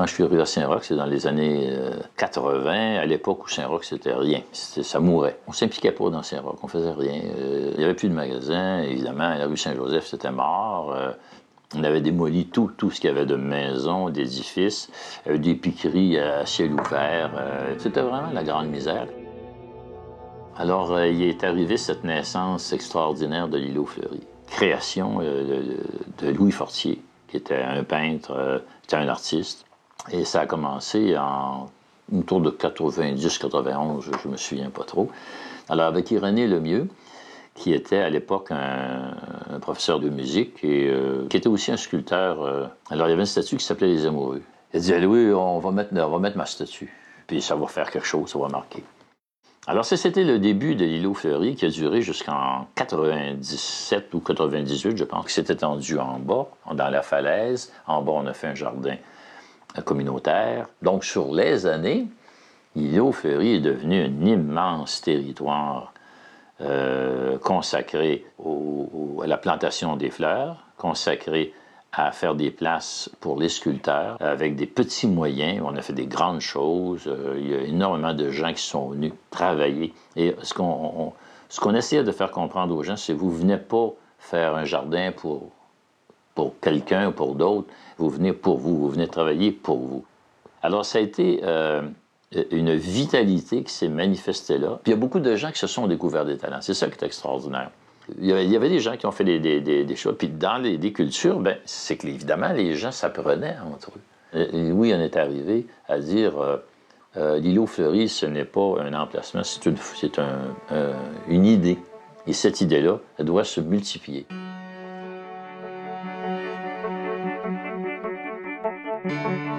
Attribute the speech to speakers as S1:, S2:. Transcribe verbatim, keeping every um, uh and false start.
S1: quand je suis arrivé à Saint-Roch, c'est dans les années quatre-vingt, à l'époque où Saint-Roch, c'était rien. Ça mourait. On ne s'impliquait pas dans Saint-Roch, on faisait rien. Euh, il n'y avait plus de magasins, évidemment. La rue Saint-Joseph, c'était mort. Euh, on avait démoli tout, tout ce qu'il y avait de maisons, d'édifices, euh, des piqueries à ciel ouvert. Euh, c'était vraiment la grande misère. Alors, euh, il est arrivé cette naissance extraordinaire de l'îlot Fleury. Création euh, de, de Louis Fortier, qui était un peintre, euh, était un artiste. Et ça a commencé en autour de quatre-vingt-dix quatre-vingt-onze, je ne me souviens pas trop. Alors, avec Irénée Lemieux, qui était à l'époque un, un professeur de musique et euh, qui était aussi un sculpteur. Euh, alors, il y avait une statue qui s'appelait Les Amoureux. Il a dit, allez, oui, on va, mettre, on va mettre ma statue. Puis ça va faire quelque chose, ça va marquer. Alors, ça, c'était le début de l'îlot Fleury qui a duré jusqu'en quatre-vingt-dix-sept ou quatre-vingt-dix-huit, je pense, qui s'est étendu en bas, dans la falaise. En bas, on a fait un jardin communautaire. Donc, sur les années, l'îlot Fleury est devenu un immense territoire euh, consacré au, au, à la plantation des fleurs, consacré à faire des places pour les sculpteurs avec des petits moyens. On a fait des grandes choses. Euh, il y a énormément de gens qui sont venus travailler. Et ce qu'on ce qu'on essayait de faire comprendre aux gens, c'est que vous ne venez pas faire un jardin pour, pour quelqu'un ou pour d'autres. Vous venez pour vous. Vous venez travailler pour vous. Alors, ça a été euh, une vitalité qui s'est manifestée là. Puis il y a beaucoup de gens qui se sont découverts des talents. C'est ça qui est extraordinaire. Il y, avait, il y avait des gens qui ont fait des, des, des, des choses. Puis dans les, des cultures, ben, c'est que évidemment, les gens s'apprenaient entre eux. Et oui, on est arrivé à dire euh, euh, l'îlot Fleury, ce n'est pas un emplacement, c'est une, c'est un, euh, une idée. Et cette idée-là, elle doit se multiplier.
S2: Thank you.